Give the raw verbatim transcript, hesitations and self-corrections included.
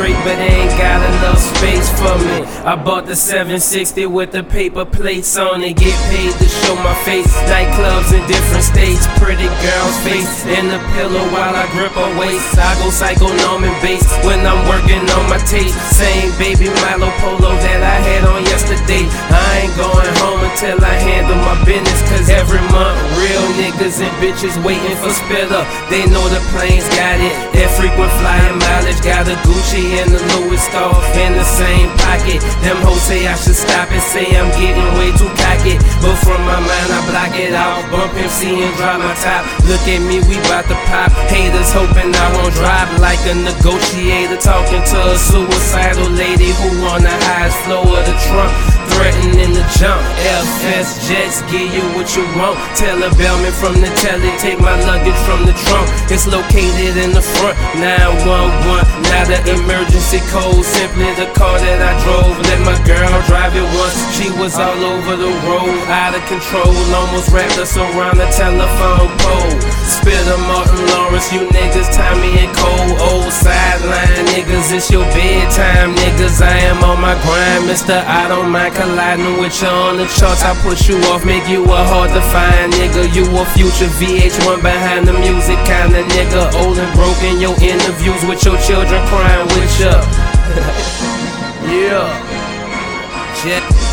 straight, but ain't got enough space for me. I bought the seven sixty with the paper plates on it. Get paid to show my face. Nightclubs in different states. Pretty girls' face in the pillow while I grip her waist. I go psycho Norman Bates when I'm working on my tape. Same baby Milo Polo that I had on yesterday. I ain't going home until I handle my business, cause every month real niggas and bitches waiting for Spiller. They know the planes got it. That frequent flyer mileage got a Gucci and a Louis scarf in the same pocket. Them hoes say I should stop and say I'm getting way too cocky, but from my mind I block it out. Bump M C and drop my top. Look at me, we bout to pop. Haters hoping I won't drop like a negotiator, talking to a suicidal lady who on the highest floor of the trunk, threatening to jump. F S Jets give you what you want. Tell a bellman from the telly, take my luggage from the trunk. It's located in the front. nine one one, not an emergency code, simply the car that I drove. Let my girl drive it once. She was all over the road, out of control, almost wrapped us around the telephone pole. Spit a Martin Lawrence, you niggas, Tommy and Cole. Old sideline niggas, it's your bedtime niggas. I am on my grind, mister, I don't mind colliding with you on the charts. I push you off, make you a hard to find nigga. You a future V H one behind the music kinda nigga. Old and broken, your interviews with your children crying with ya. Yeah. Jet.